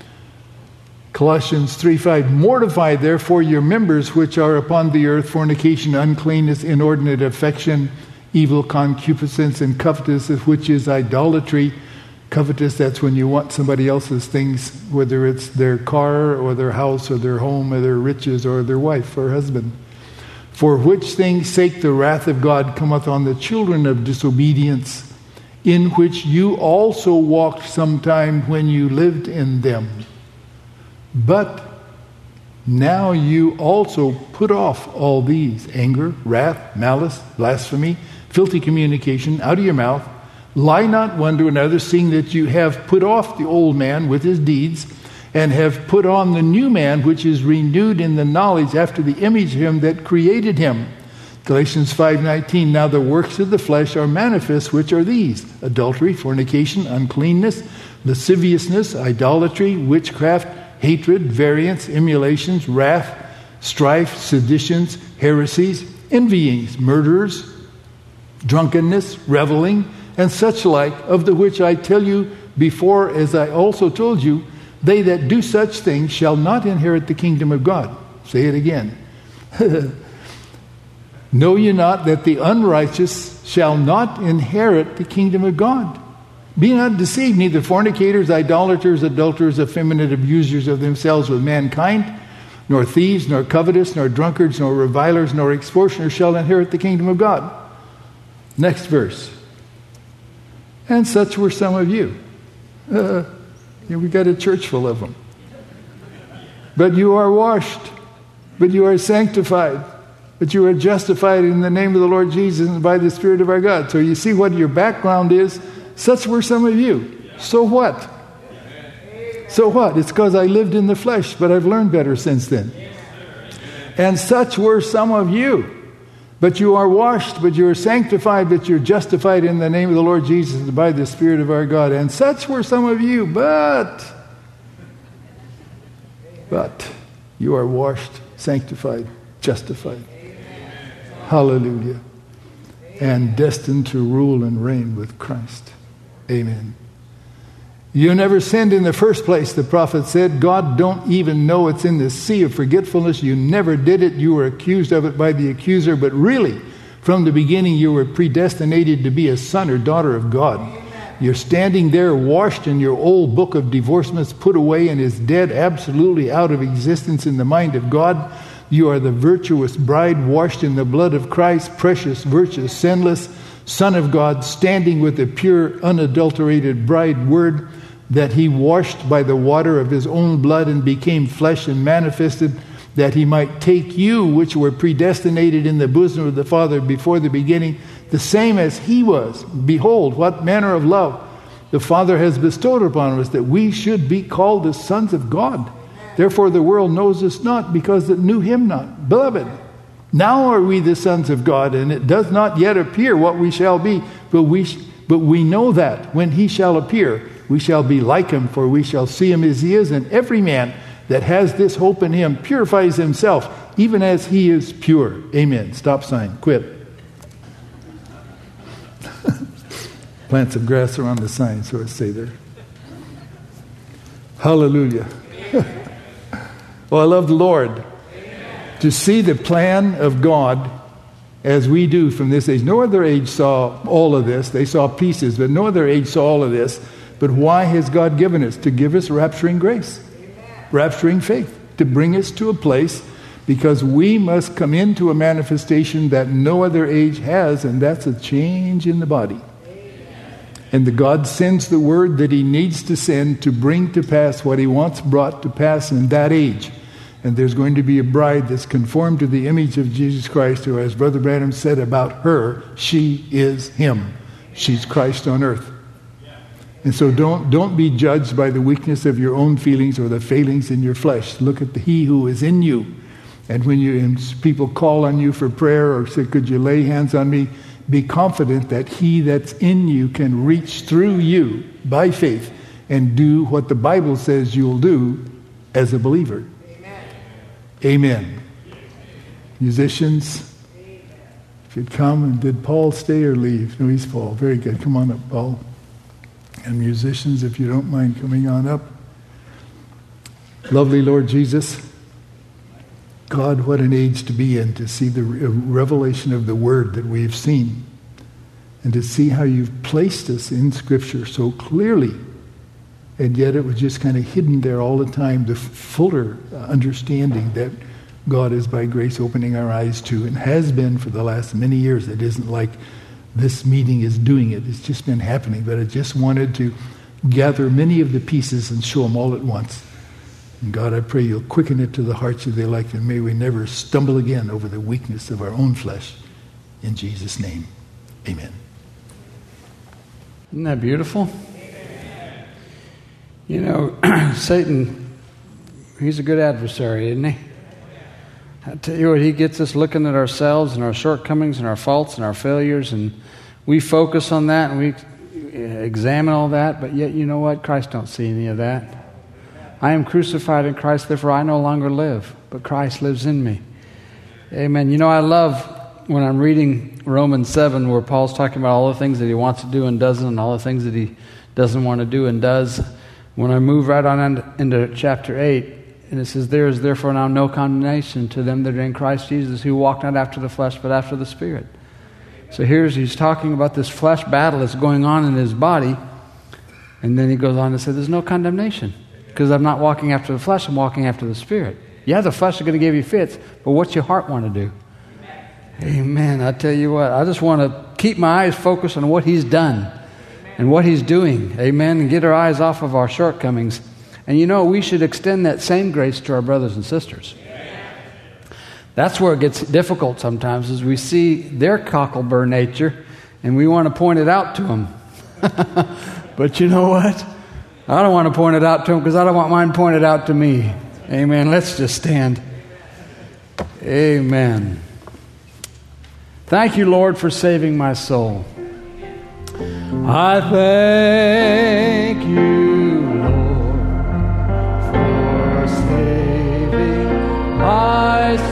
Colossians 3:5, mortify therefore your members which are upon the earth, fornication, uncleanness, inordinate affection, evil concupiscence, and covetousness, which is idolatry. Covetous, that's when you want somebody else's things, whether it's their car or their house or their home or their riches or their wife or husband. For which things sake the wrath of God cometh on the children of disobedience, in which you also walked sometime when you lived in them. But now you also put off all these: anger, wrath, malice, blasphemy, filthy communication out of your mouth. Lie not one to another, seeing that you have put off the old man with his deeds, and have put on the new man, which is renewed in the knowledge after the image of Him that created him. Galatians 5:19, now the works of the flesh are manifest, which are these: adultery, fornication, uncleanness, lasciviousness, idolatry, witchcraft, hatred, variance, emulations, wrath, strife, seditions, heresies, envyings, murderers, drunkenness, reveling, and such like, of the which I tell you before, as I also told you, they that do such things shall not inherit the kingdom of God. Say it again. Know ye not that the unrighteous shall not inherit the kingdom of God? Be not deceived, neither fornicators, idolaters, adulterers, effeminate abusers of themselves with mankind, nor thieves, nor covetous, nor drunkards, nor revilers, nor extortioners shall inherit the kingdom of God. Next verse. And such were some of you. We got a church full of them. But you are washed, but you are sanctified, but you are justified in the name of the Lord Jesus and by the Spirit of our God. So you see what your background is. Such were some of you. So what? So what? It's because I lived in the flesh, but I've learned better since then. And such were some of you. But you are washed, but you are sanctified, but you're justified in the name of the Lord Jesus and by the Spirit of our God. And such were some of you, but you are washed, sanctified, justified. Hallelujah. And destined to rule and reign with Christ. Amen. You never sinned in the first place, the prophet said. God don't even know it's in the sea of forgetfulness. You never did it. You were accused of it by the accuser. But really, from the beginning, you were predestinated to be a son or daughter of God. You're standing there washed in your old book of divorcements, put away and is dead, absolutely out of existence in the mind of God. You are the virtuous bride washed in the blood of Christ, precious, virtuous, sinless Son of God, standing with the pure, unadulterated bride word that he washed by the water of his own blood and became flesh and manifested, that he might take you, which were predestinated in the bosom of the Father before the beginning, the same as he was. Behold, what manner of love the Father has bestowed upon us, that we should be called the sons of God. Therefore the world knows us not, because it knew him not. Beloved, now are we the sons of God, and it does not yet appear what we shall be, but we know that when he shall appear, we shall be like him, for we shall see him as he is. And every man that has this hope in him purifies himself, even as he is pure. Amen. Stop sign. Quit. Plant some grass around the sign so it stay there. Hallelujah. Well, I love the Lord. Amen. To see the plan of God as we do from this age. No other age saw all of this. They saw pieces, but no other age saw all of this. But why has God given us? To give us rapturing grace, rapturing faith, to bring us to a place, because we must come into a manifestation that no other age has, and that's a change in the body. And the God sends the word that he needs to send to bring to pass what he wants brought to pass in that age. And there's going to be a bride that's conformed to the image of Jesus Christ, who, as Brother Branham said about her, she is him. She's Christ on earth. And so don't be judged by the weakness of your own feelings or the failings in your flesh. Look at he who is in you. And when people call on you for prayer or say, could you lay hands on me? Be confident that he that's in you can reach through you by faith and do what the Bible says you'll do as a believer. Amen. Amen. Musicians, if you'd come. And did Paul stay or leave? No, he's Paul. Very good. Come on up, Paul. And musicians, if you don't mind coming on up. Lovely Lord Jesus, God, what an age to be in, to see the revelation of the Word that we've seen, and to see how you've placed us in Scripture so clearly, and yet it was just kind of hidden there all the time, the fuller understanding that God is by grace opening our eyes to, and has been for the last many years. It isn't like this meeting is doing it. It's just been happening, but I just wanted to gather many of the pieces and show them all at once. And God, I pray you'll quicken it to the hearts of the elect, and may we never stumble again over the weakness of our own flesh. In Jesus' name, amen. Isn't that beautiful? Amen. You know, Satan, he's a good adversary, isn't he? I tell you what, he gets us looking at ourselves and our shortcomings and our faults and our failures, and we focus on that and we examine all that, but yet, you know what? Christ don't see any of that. I am crucified in Christ, therefore I no longer live, but Christ lives in me. Amen. You know, I love when I'm reading Romans 7, where Paul's talking about all the things that he wants to do and doesn't, and all the things that he doesn't want to do and does. When I move right on into chapter 8, and it says, there is therefore now no condemnation to them that are in Christ Jesus, who walk not after the flesh, but after the Spirit. So he's talking about this flesh battle that's going on in his body, and then he goes on to say, there's no condemnation. Because I'm not walking after the flesh, I'm walking after the Spirit. Yeah, the flesh is going to give you fits, but what's your heart want to do? Amen. I tell you what, I just want to keep my eyes focused on what he's done and what he's doing. Amen. And get our eyes off of our shortcomings. And you know, we should extend that same grace to our brothers and sisters. That's where it gets difficult sometimes, is we see their cockleburr nature and we want to point it out to them. But you know what? I don't want to point it out to him, because I don't want mine pointed out to me. Amen. Let's just stand. Amen. Thank you, Lord, for saving my soul. I thank you, Lord, for saving my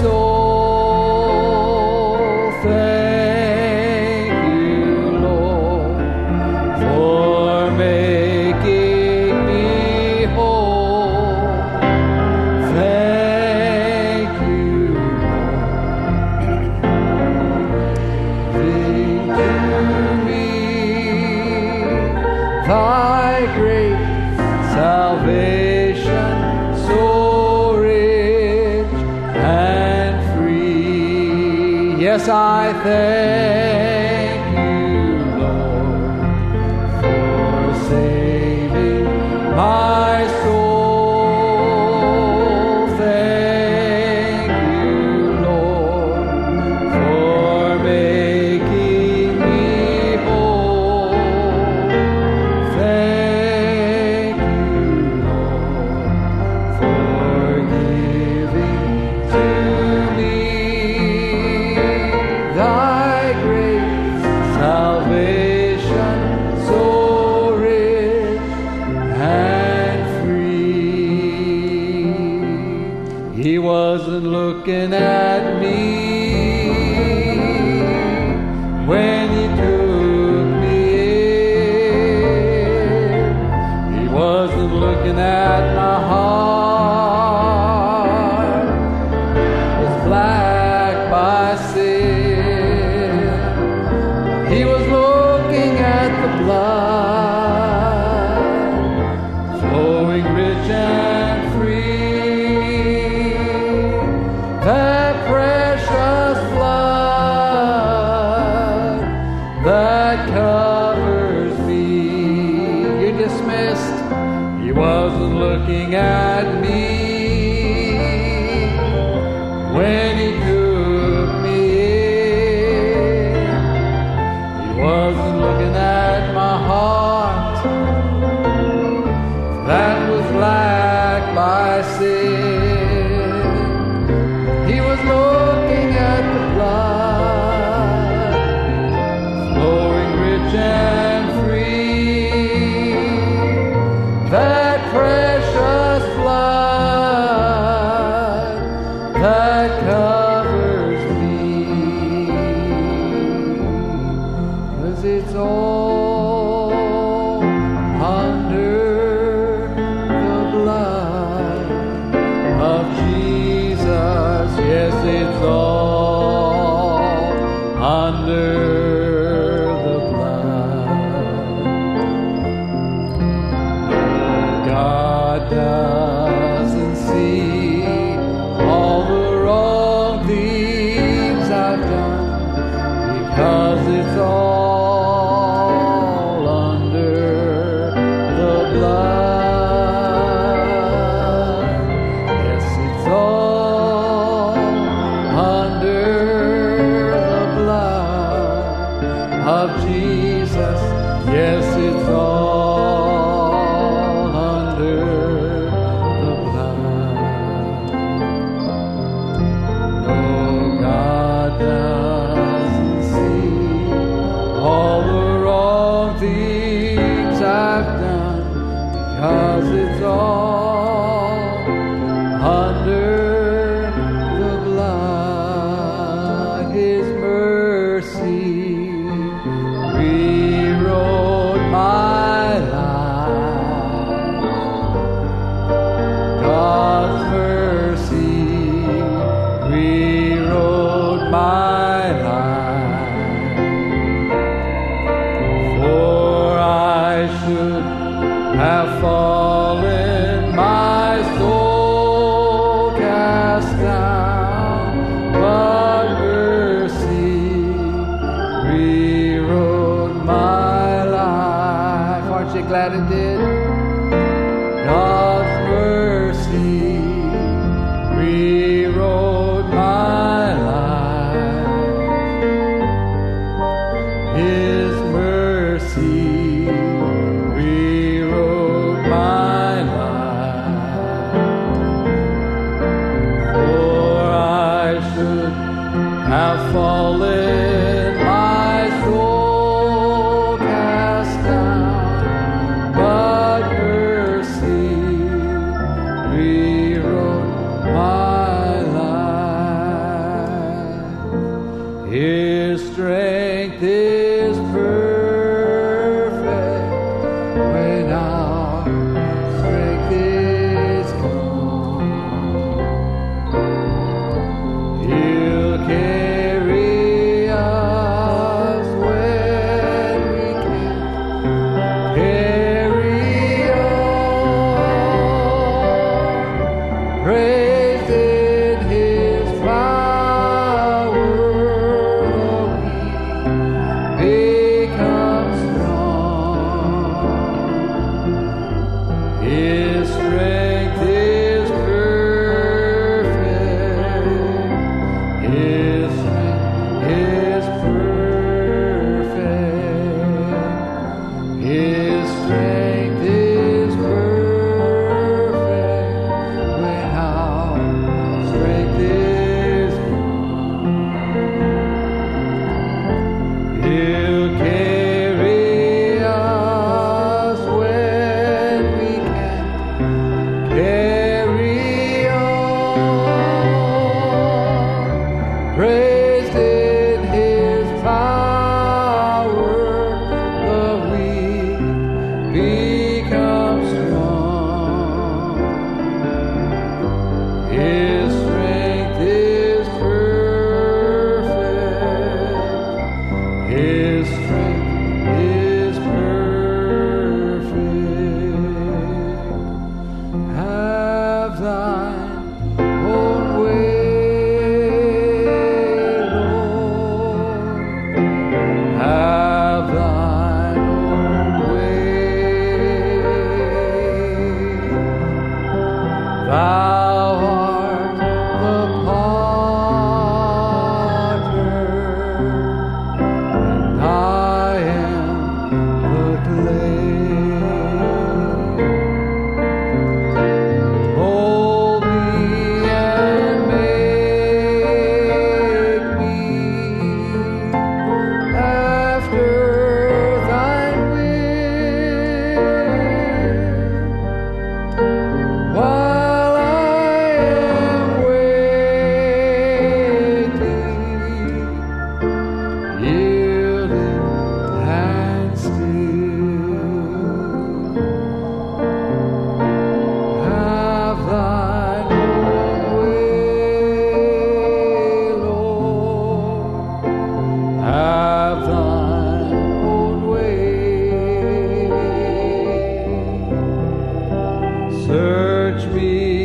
salvation so rich and free. Yes, I thank you, Lord, for saving my soul. Thank you, Lord, for making me whole. Thank you, Lord, for giving to me thy great salvation so rich and free. He wasn't looking at me when he took me in. He wasn't looking at my heart, it was black by sin. He was looking at the blood flowing rich and free, that precious blood that covers me. You're dismissed. He wasn't looking at me when he took me in. He wasn't looking at my heart that was black by sin. He was looking at the blood flowing rich and free, that precious blood that covers me. 'Cause it's all under the blood of Jesus. Yes, it's all under the blood. God doesn't see all the wrong things I've done, because it's all under the blood. Yes, it's all under the blood of Jesus. Yes, it's all under the blood. No, God doesn't see all the wrong things I've done, because it's all under the blood. His mercy rewrote my life. God's mercy rewrote my life. For I should have fallen, my soul cast down, but mercy rewrote my life. Aren't you glad it did? God's mercy rewrote my life. His mercy rewrote my life. For I should have fallen, my soul cast down, but His strength is perfect. His strength is perfect. His strength is perfect. When our strength is gone, He'll carry us when we can't carry on. Praised in His power, the weak become strong. His strength is perfect. His strength is perfect. Have thine own way, Lord. Have thine own way. Thou art the potter, and I am the clay. Mold me and make me after thine will, while I am waiting, yielding and still. Have thine own way, Lord. Have thine own way. Search me